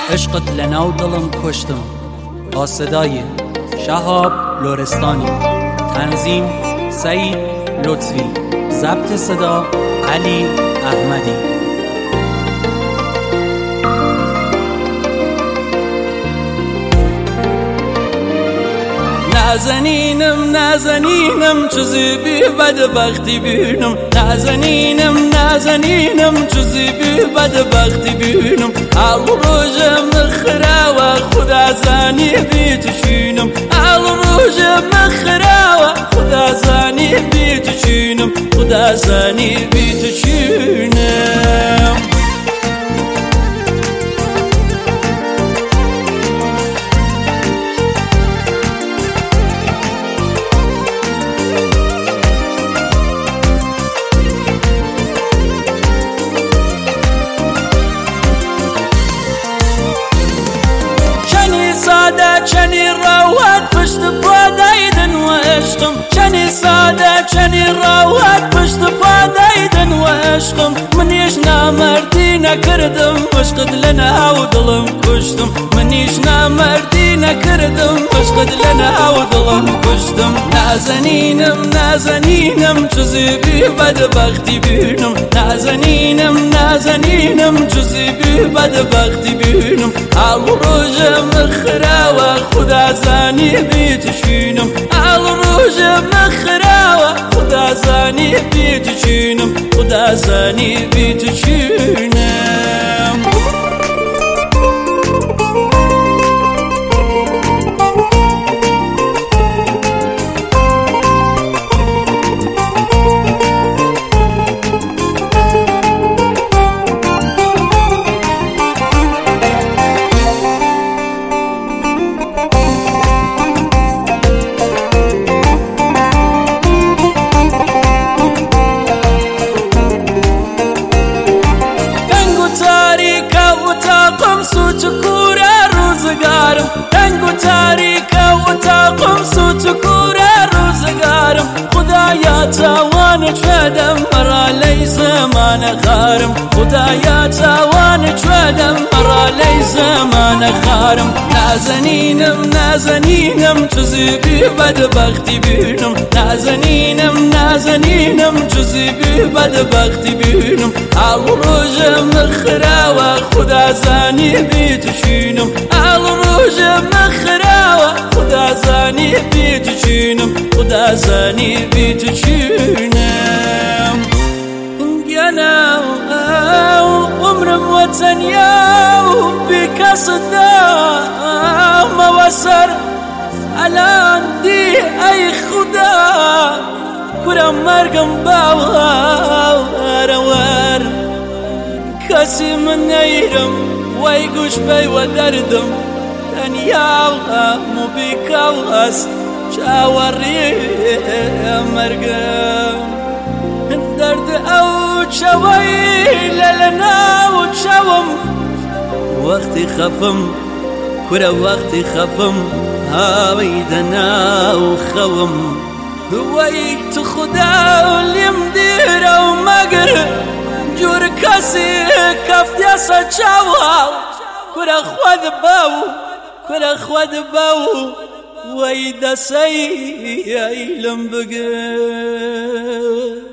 عشقت لناو دلم کشتم با صدای شهاب لرستانی، تنظیم سعید لطفی، ضبط صدا علی احمدی. نازنینم نازنینم چیزی بی بدبختی بینم، نازنینم چیزی بی بدبختی بینم. آل روزم خراوه خدا زانی بی تشینم، آل روزم خراوه خدا زانی بی تشینم، خدا زانی بی تشینم. چنی راوت پشت پا دایدن و عشقم، چنی ساده چنی راوت پشت پا دایدن و عشقم. منیش نامردی نکردم عشقت لناو دلم کشتم، منیش نامردی نکردم عشقت لناو دلم کشتم. نازنینم چیزی بی بدبختی بینم، نازنینم چیزی بی بدبختی بینم. آل روزم خراوه خدا زانی بی تشینم، آل روزم خراوه خدا زانی بی تشینم، خدا زانی بی تشینم. تاوان شدم مرا لی زمان خارم، خدایا تاوان شدم مرا لی زمان خارم. نازنینم چیزی بی بدبختی بینم، نازنینم چیزی بی بدبختی بینم. آل روزم خراوه خدا زانی بی تشینم، آل روزم خراوه خدا زانی بی تشینم، خدا زانی بی تشینم. گنا عمرم وتنیا بکسدا موسر الان دی ای خدا کرم مرگم باور کسی من نیرم وای گوش بی و دردم تنیا مو بکاس چاوری مرگم درد او چوی للنا و چوم وقتی خفم کرا وقتی خفم هاوی دنا و خوم وای تو خدا لیم دیر و مگر جور کسی کفتی اسا چاو کرا خود باو وای دسی ایلم بگر